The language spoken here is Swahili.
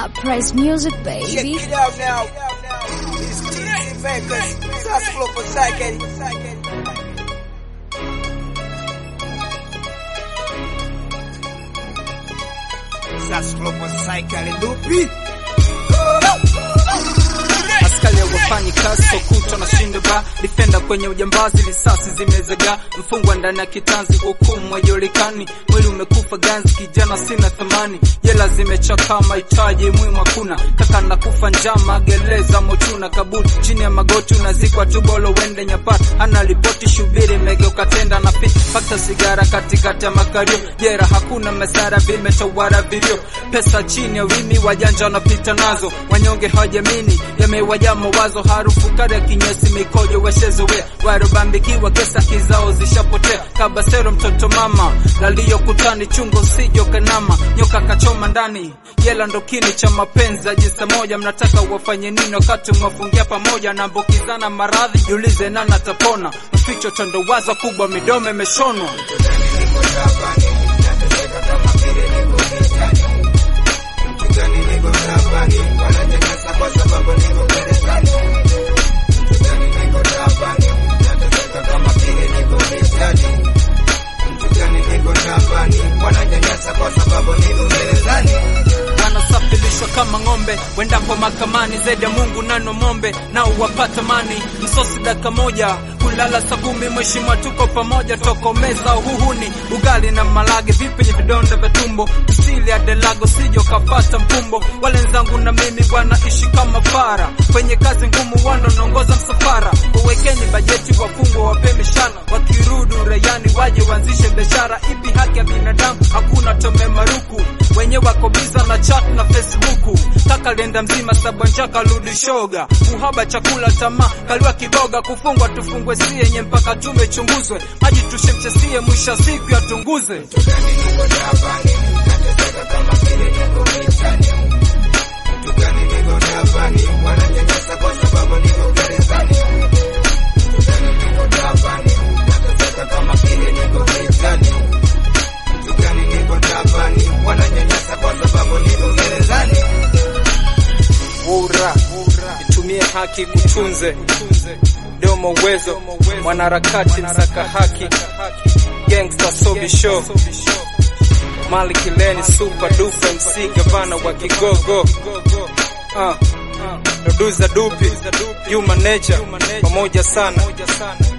Price Music, baby. Check it out now. It's TZ Records. That's Flow for Psyche. That's Flow for Psyche. Lupi. Askali ya wafanyi kazi sokuto na shindo ba defender kwenye ujambazi, risasi zimezaga mfungwa ndani ya kitanzi, hukumu hajulikani, mwili umekufa ganzi, kijana sina thamani, jela zimechaka mahitaji muhimu hakuna, kaka nakufa njama gereza mochuna, kaburi chini ya magoti unazikwa tubolo wende nyapata, ana ripoti shubiri megeuka tenda na fit fakta sigara katikati ya makario, jera hakuna mesara vimetawara video, pesa chini ya wimi wajanja wanapita nazo, wanyonge hawajamini yamewaja mawazo, harufu kari ya kinyesi mikojo weshezowe, warubambikiwa kesa kizao zishapotea, kabasero mtoto mama lalio kutani chungo sijo kanama, nyoka kachoma ndani jela ndo kini cha mapenza, jinsa moja mnataka wafanye nini wakati mwafungia pamoja, na mbokizana maradhi jiulize nana tapona, mficho tondo waza kubwa midome meshonwa. Wanasafirishwa kama ngombe wendapo makamani, zaidi ya Mungu nano mombe nao wapata mani, msosi daka moja kulala saa 10, mheshimiwa tuko pamoja tokomeza uhuhuni, ugali na malage vipi vidonda vya tumbo, usili ya delago sijo kapata mpumbo, wale nzangu na mimi wanaishi kama fara, kwenye kazi ngumu wando naongoza msafara, uwekeni bajeti wafungwa wape mishana, wakirudu rayani waje wanzishe biashara, ipi haki ya binadamu hakuna tome maruku, wenye wako biza na chat na Facebook, kaka lenda mzima sabanjaka rudi shoga, uhaba chakula tamaa kaliwa kiboga, kufungwa tufungwe si yenye mpaka tumechunguzwe, maji tushemchesie mwisha siku ya tunguze. Itumie haki kutunze domo uwezo, mwanaharakati msaka haki, gangsta sobi show, Malik Leni super duper MC gavana wa Kigogo, Producer Dupi, Human Nature, pamoja sana.